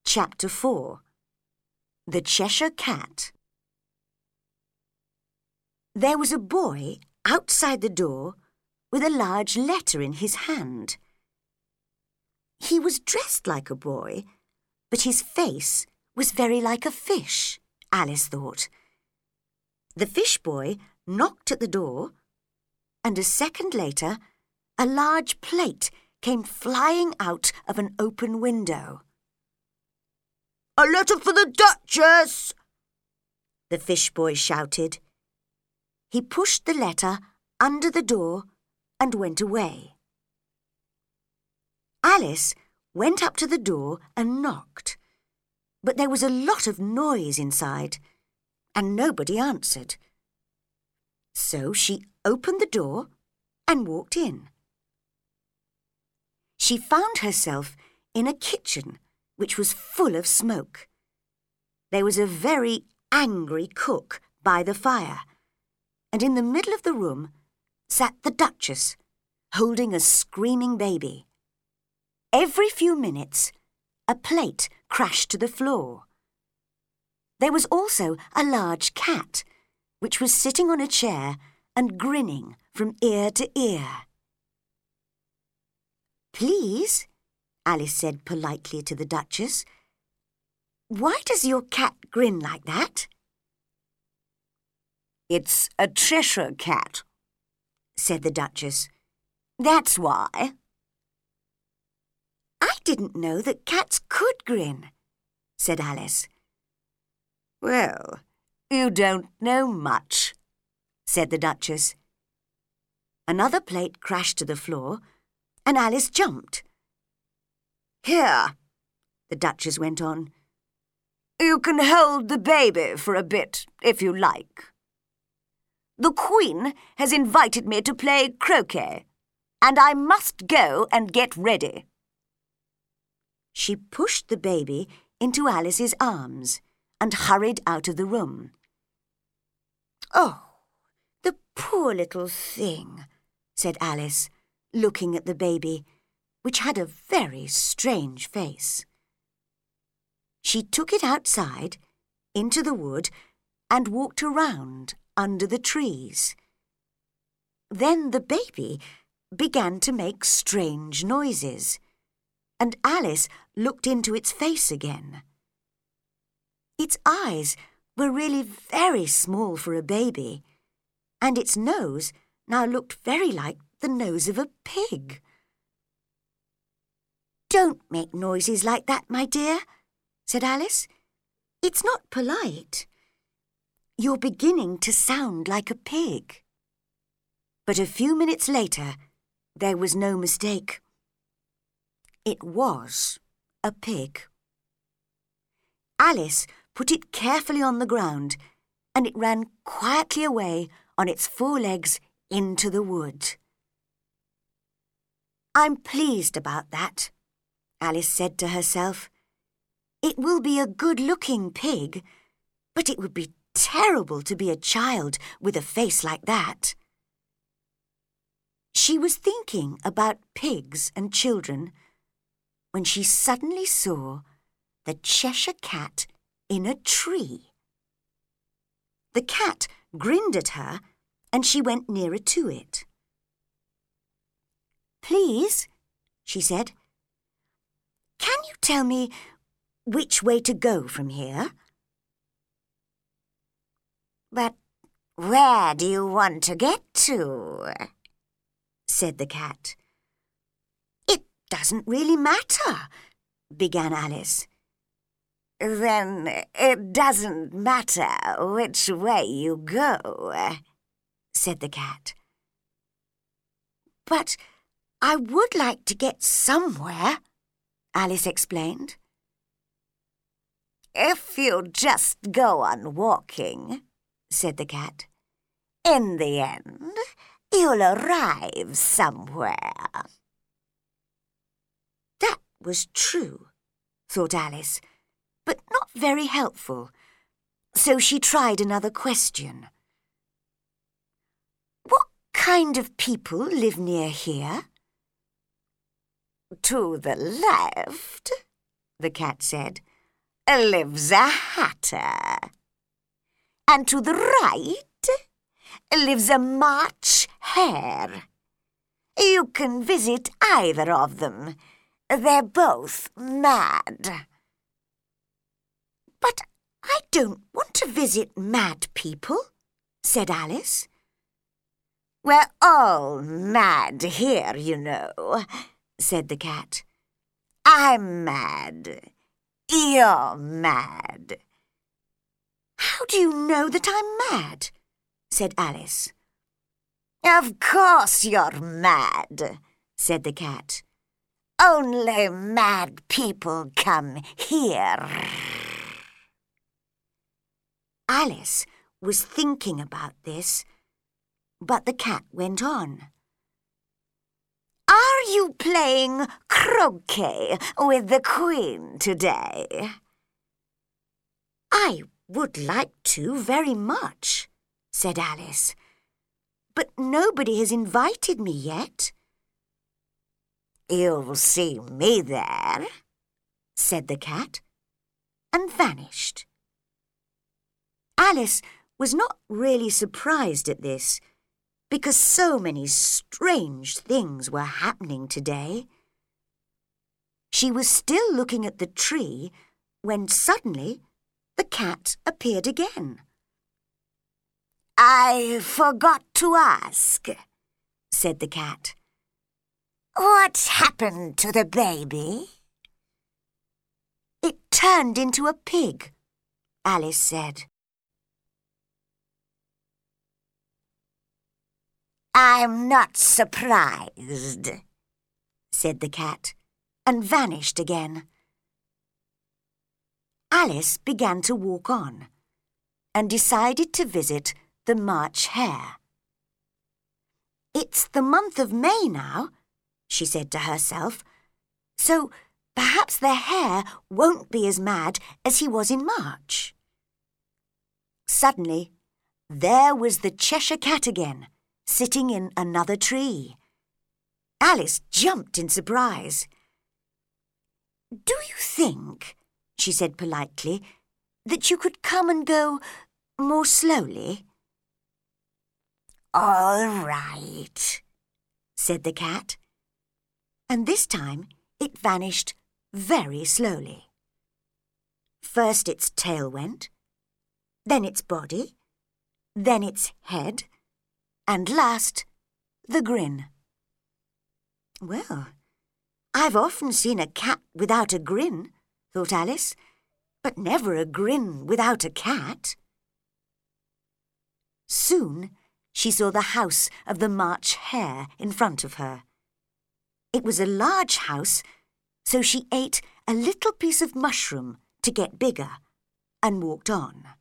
Chapter 4. The Cheshire Cat. There was a boy outside the door with a large letter in his hand. He was dressed like a boy, but his face was very like a fish, Alice thought. The fish boy knocked at the door, and a second later, a large plate came flying out of an open window. "A letter for the Duchess!" the fish boy shouted. He pushed the letter under the door and went away. Alice went up to the door and knocked, but there was a lot of noise inside, and nobody answered. So she opened the door and walked in. She found herself in a kitchen which was full of smoke. There was a very angry cook by the fire, and in the middle of the room sat the Duchess, holding a screaming baby. Every few minutes, a plate crashed to the floor. There was also a large cat, which was sitting on a chair and grinning from ear to ear. "Please," Alice said politely to the Duchess, "why does your cat grin like that?" "It's a Cheshire cat," said the Duchess. "That's why." "I didn't know that cats could grin," said Alice. "Well, you don't know much," said the Duchess. Another plate crashed to the floor, and Alice jumped. "Here," the Duchess went on. "You can hold the baby for a bit, if you like. The Queen has invited me to play croquet, and I must go and get ready." She pushed the baby into Alice's arms and hurried out of the room. "Oh, the poor little thing," said Alice, looking at the baby, which had a very strange face. She took it outside, into the wood, and walked around under the trees. Then the baby began to make strange noises, and Alice looked into its face again. Its eyes were really very small for a baby, and its nose now looked very like the nose of a pig. "Don't make noises like that, my dear," said Alice. "It's not polite. You're beginning to sound like a pig." But a few minutes later, there was no mistake. It was a pig. Alice put it carefully on the ground, and it ran quietly away on its four legs into the wood. "I'm pleased about that," Alice said to herself. "It will be a good-looking pig, but it would be terrible to be a child with a face like that." She was thinking about pigs and children when she suddenly saw the Cheshire Cat in a tree. The cat grinned at her, and she went nearer to it. "Please," she said, "can you tell me which way to go from here?" "But where do you want to get to?" said the cat. "It doesn't really matter," began Alice. "Then it doesn't matter which way you go," said the cat. "But I would like to get somewhere," Alice explained. "If you just go on walking," said the cat, "in the end, you'll arrive somewhere." That was true, thought Alice, but not very helpful, so she tried another question. "What kind of people live near here?" "To the left," the cat said, lives a hatter. And to the right lives a March hare. You can visit either of them. They're both mad. But I don't want to visit mad people, said Alice. We're all mad here, you know, said the cat. I'm mad. You're mad. How do you know that I'm mad? Said Alice. Of course you're mad, said the cat. Only mad people come here. Alice was thinking about this, but the cat went on. Are you playing croquet with the Queen today? I would like to very much, said Alice, but nobody has invited me yet. You'll see me there, said the cat, and vanished. Alice was not really surprised at this, because so many strange things were happening today. She was still looking at the tree when suddenly the cat appeared again. I forgot to ask, said the cat. What happened to the baby? It turned into a pig, Alice said. I'm not surprised, said the cat, and vanished again. Alice began to walk on, and decided to visit the March hare. It's the month of May now, she said to herself, so perhaps the hare won't be as mad as he was in March. Suddenly, there was the Cheshire Cat again, sitting in another tree. Alice jumped in surprise. Do you think, she said politely, that you could come and go more slowly? All right, said the cat, and this time it vanished very slowly. First its tail went, then its body, then its head, and last, the grin. Well, I've often seen a cat without a grin, thought Alice, but never a grin without a cat. Soon she saw the house of the March hare in front of her. It was a large house, so she ate a little piece of mushroom to get bigger and walked on.